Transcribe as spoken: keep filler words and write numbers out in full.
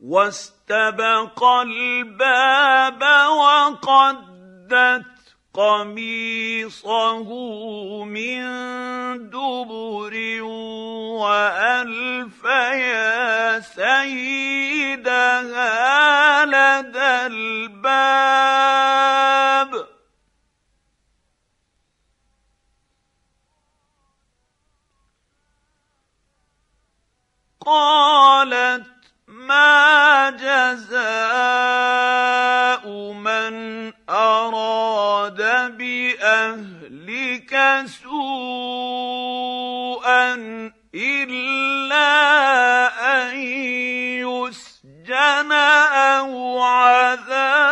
واستبق الباب وقدت قميصه من دبر وألف يا سيدها لدى الباب. قالت ما جزاء من أراد بأهلك سوءا إلا أن يسجن أو عذاب